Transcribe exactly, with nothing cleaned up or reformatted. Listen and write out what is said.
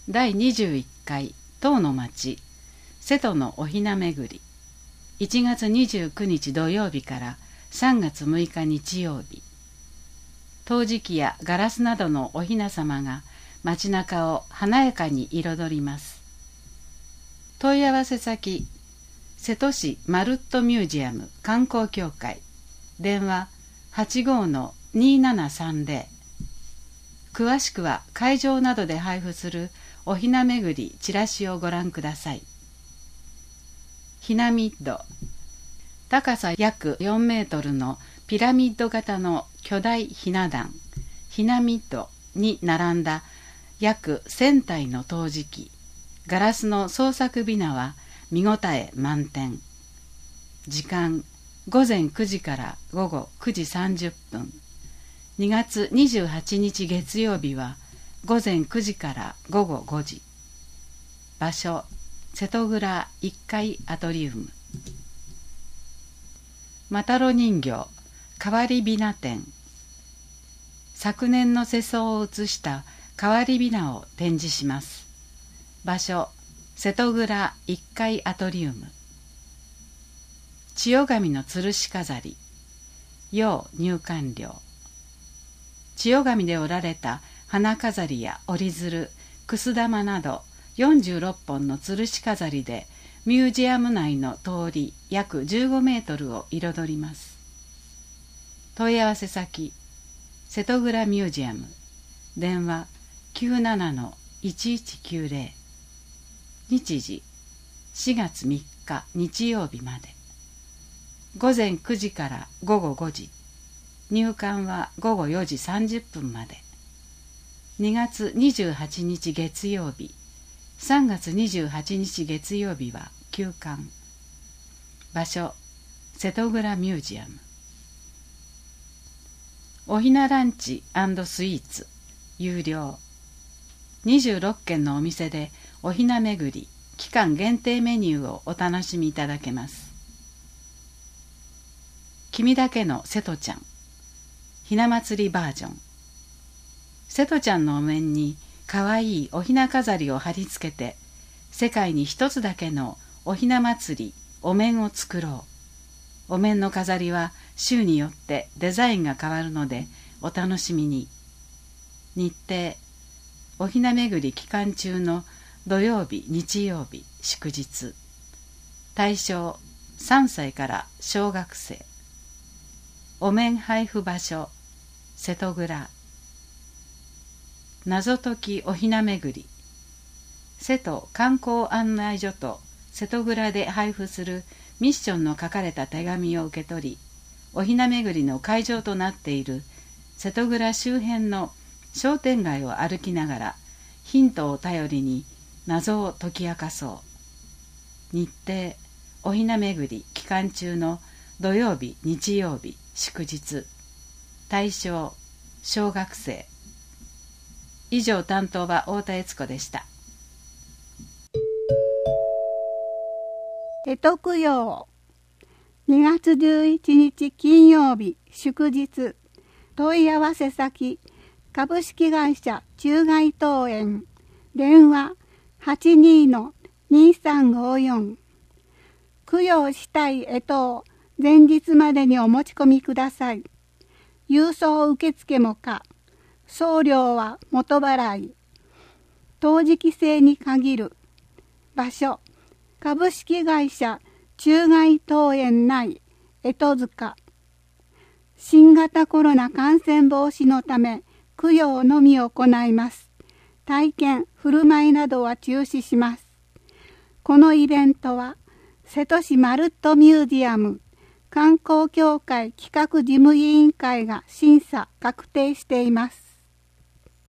だいにじゅういっかい唐の町瀬戸のお雛巡り、いちがつにじゅうくにち土曜日からさんがつむいか日曜日。陶磁器やガラスなどのお雛様が街中を華やかに彩ります。問い合わせ先、瀬戸市まるっとミュージアム観光協会、電話 はちごーのにーななさんぜろ。詳しくは会場などで配布するお雛巡りチラシをご覧ください。ひなミッド、高さ約よんメートルのピラミッド型の巨大ひな壇、ひなミッドに並んだ約せんたいの陶磁器、ガラスの創作びなは見応え満点。時間、ごぜんくじからごごくじさんじゅっぷん。にがつにじゅうはちにち月曜日はごぜんくじからごごごじ。場所、瀬戸蔵いっかいアトリウム。マタロ人形変わりびな展。昨年の世相を写した変わりびなを展示します。場所、瀬戸蔵いっかいアトリウム。千代紙の吊るし飾り、要入館料。千代紙で織られた花飾りや折り鶴、くす玉などよんじゅうろっぽんの吊るし飾りでミュージアム内の通り約じゅうごメートルを彩ります。問い合わせ先、瀬戸蔵ミュージアム、電話 きゅうななのいちいちきゅうぜろ。日時、しがつみっか日曜日まで。ごぜんくじからごごごじ。入館はごごよじさんじゅっぷんまで。にがつにじゅうはちにち月曜日、さんがつにじゅうはちにち月曜日は休館。場所、瀬戸蔵ミュージアム。お雛ランチ&スイーツ有料。にじゅうろっけんのお店でお雛巡り期間限定メニューをお楽しみいただけます。君だけの瀬戸ちゃんひな祭りバージョン。瀬戸ちゃんのお面にかわいいお雛飾りを貼り付けて、世界に一つだけのお雛祭りお面を作ろう。お面の飾りは週によってデザインが変わるのでお楽しみに。日程、お雛巡り期間中の土曜日日曜日祝日。対象さんさいから小学生。お面配布場所、瀬戸蔵。謎解きお雛巡り。瀬戸観光案内所と瀬戸蔵で配布するミッションの書かれた手紙を受け取り、お雛巡りの会場となっている瀬戸蔵周辺の商店街を歩きながらヒントを頼りに謎を解き明かそう。日程、お雛巡り期間中の土曜日日曜日祝日。対象小学生。以上、担当は太田悦子でした。 干支供養、にがつじゅういちにち金曜日祝日。問い合わせ先、株式会社中外東園、電話 はちにーのにーさんごよん。供養したい干支を前日までにお持ち込みください。郵送受付も可。送料は元払い。陶磁器製に限る。場所、株式会社中外東園内干支塚。新型コロナ感染防止のため供養のみ行います。体験、振る舞いなどは中止します。このイベントは瀬戸市まるっとミュージアム観光協会企画事務委員会が審査確定しています。